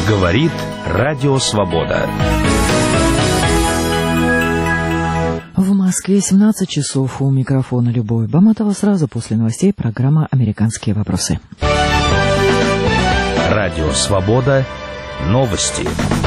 Говорит Радио Свобода. В Москве 17 часов. У микрофона Любовь Баматова. Сразу после новостей программа «Американские вопросы». Радио Свобода. Новости.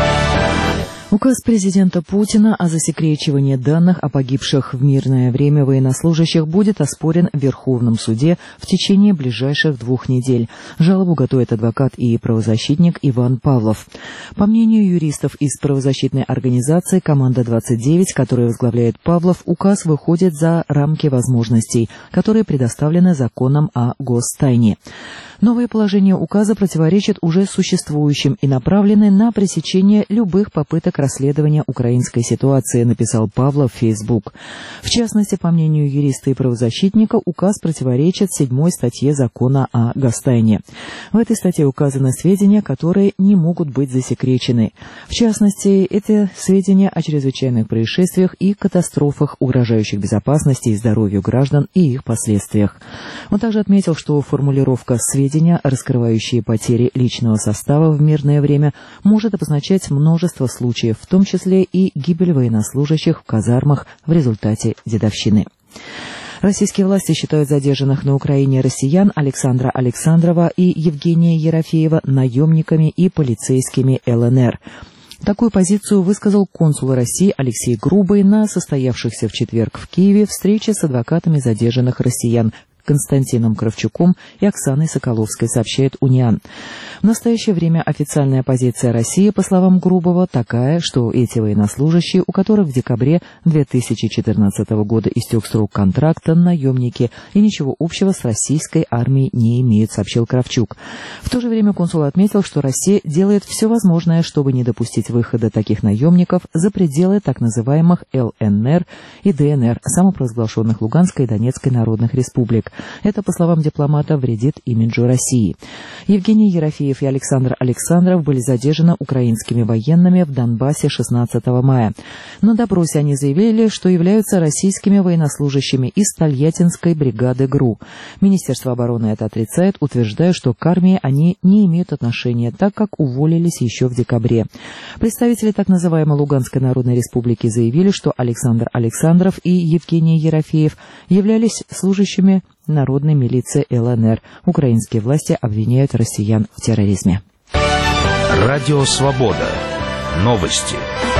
Указ президента Путина о засекречивании данных о погибших в мирное время военнослужащих будет оспорен в Верховном суде в течение ближайших 2 недель. Жалобу готовит адвокат и правозащитник Иван Павлов. По мнению юристов из правозащитной организации «Команда-29», которую возглавляет Павлов, указ выходит за рамки возможностей, которые предоставлены законом о гостайне. Новые положения указа противоречат уже существующим и направлены на пресечение любых попыток расследования украинской ситуации, написал Павлов в Facebook. В частности, по мнению юриста и правозащитника, указ противоречит 7-й статье закона о гостайне. В этой статье указаны сведения, которые не могут быть засекречены. В частности, это сведения о чрезвычайных происшествиях и катастрофах, угрожающих безопасности и здоровью граждан и их последствиях. Он также отметил, что формулировка «сведения, раскрывающие потери личного состава в мирное время», может обозначать множество случаев, в том числе и гибель военнослужащих в казармах в результате дедовщины. Российские власти считают задержанных на Украине россиян Александра Александрова и Евгения Ерофеева наемниками и полицейскими ЛНР. Такую позицию высказал консул России Алексей Грубый на состоявшихся в четверг в Киеве встрече с адвокатами задержанных россиян Константином Кравчуком и Оксаной Соколовской, сообщает УНИАН. В настоящее время официальная позиция России, по словам Грубова, такая, что эти военнослужащие, у которых в декабре 2014 года истек срок контракта, наемники и ничего общего с российской армией не имеют, сообщил Кравчук. В то же время консул отметил, что Россия делает все возможное, чтобы не допустить выхода таких наемников за пределы так называемых ЛНР и ДНР, самопровозглашенных Луганской и Донецкой народных республик. Это, по словам дипломата, вредит имиджу России. Евгений Ерофеев и Александр Александров были задержаны украинскими военными в Донбассе 16 мая. На допросе они заявили, что являются российскими военнослужащими из Тольяттинской бригады ГРУ. Министерство обороны это отрицает, утверждая, что к армии они не имеют отношения, так как уволились еще в декабре. Представители так называемой Луганской народной республики заявили, что Александр Александров и Евгений Ерофеев являлись служащими народной милиции ЛНР. Украинские власти обвиняют россиян в терроризме. Радио Свобода. Новости.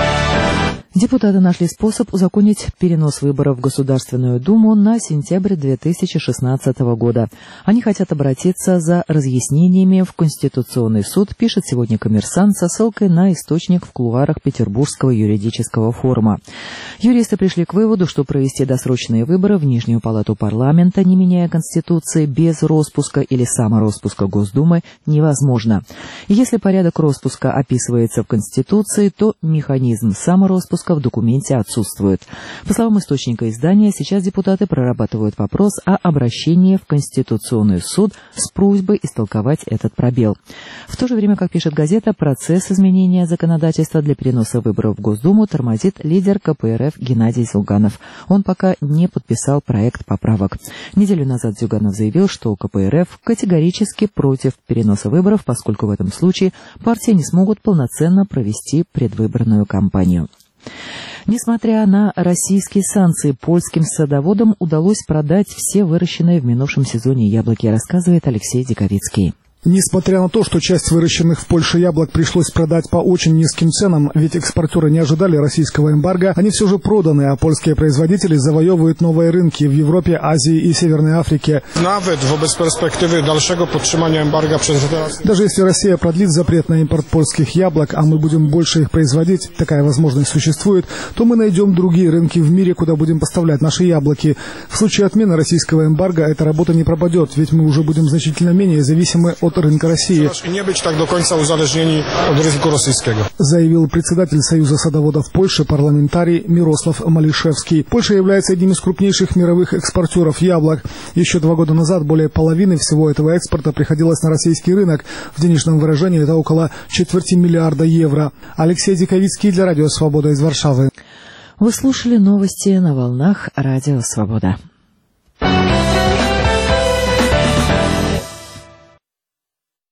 Депутаты нашли способ узаконить перенос выборов в Государственную Думу на сентябрь 2016 года. Они хотят обратиться за разъяснениями в Конституционный суд, пишет сегодня «Коммерсант» со ссылкой на источник в кулуарах Петербургского юридического форума. Юристы пришли к выводу, что провести досрочные выборы в Нижнюю палату парламента, не меняя Конституции, без роспуска или самороспуска Госдумы, невозможно. И если порядок роспуска описывается в Конституции, то механизм самороспуска в документе отсутствует. По словам источника издания, сейчас депутаты прорабатывают вопрос о обращении в Конституционный суд с просьбой истолковать этот пробел. В то же время, как пишет газета, процесс изменения законодательства для переноса выборов в Госдуму тормозит лидер КПРФ Геннадий Зюганов. Он пока не подписал проект поправок. Неделю назад Зюганов заявил, что КПРФ категорически против переноса выборов, поскольку в этом случае партии не смогут полноценно провести предвыборную кампанию. Несмотря на российские санкции, польским садоводам удалось продать все выращенные в минувшем сезоне яблоки, рассказывает Алексей Диковицкий. Несмотря на то, что часть выращенных в Польше яблок пришлось продать по очень низким ценам, ведь экспортеры не ожидали российского эмбарго, они все же проданы, а польские производители завоевывают новые рынки в Европе, Азии и Северной Африке. Даже если Россия продлит запрет на импорт польских яблок, а мы будем больше их производить, такая возможность существует, то мы найдем другие рынки в мире, куда будем поставлять наши яблоки. В случае отмены российского эмбарго эта работа не пропадет, ведь мы уже будем значительно менее зависимы от рынка России, заявил председатель Союза садоводов Польши, парламентарий Мирослав Малишевский. Польша является одним из крупнейших мировых экспортеров яблок. Еще 2 года назад более половины всего этого экспорта приходилось на российский рынок. В денежном выражении это около 250 миллиарда евро. Алексей Диковицкий для Радио Свобода из Варшавы. Вы слушали новости на волнах Радио Свобода.